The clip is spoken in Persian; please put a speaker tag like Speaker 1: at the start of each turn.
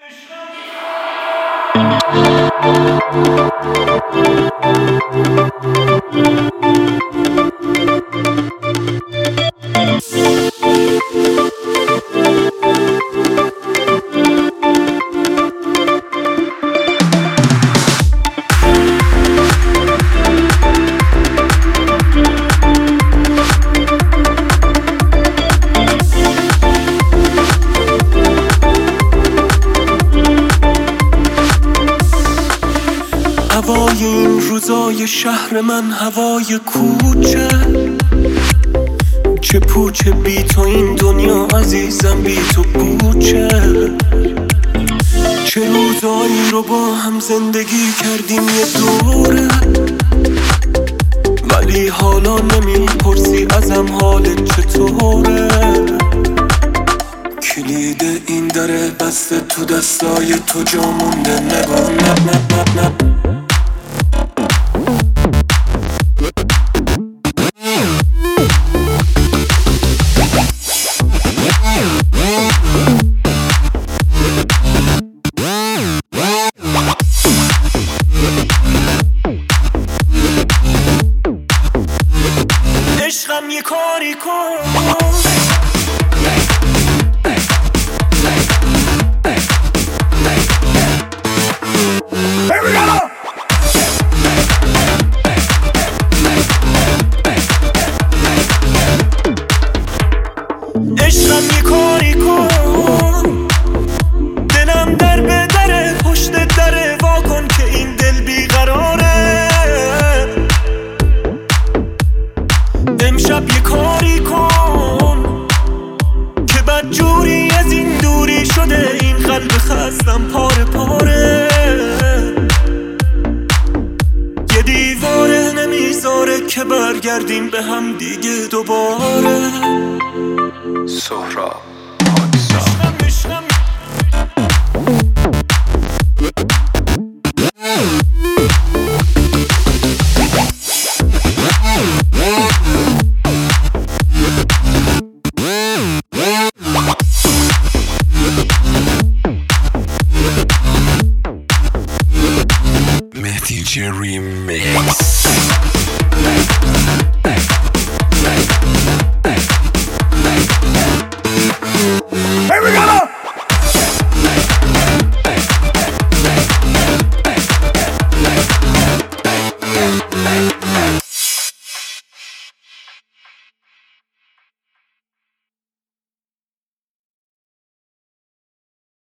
Speaker 1: هوای این روزای شهر من، هوای کوچه، چه پوچه بی تو این دنیا عزیزم، بی تو پوچه. چه روزایی رو با هم زندگی کردیم یه دوره، ولی حالا نمیپرسی ازم حالت چطوره. کلید این در بسته تو دستای تو جا مونده، نگاه نه. عشقم یه کاری کن، عشقم یه کاری کن، دلم در به دره، پشت دره وا کن که این دل بیقراره. امشب یه کاری کن که بدجوری از این دوری شده، این قلب خستم پاره پاره. یه دیواره نمیذاره که برگردیم به هم دیگه دوباره.
Speaker 2: سهراب Mehdi J Remix.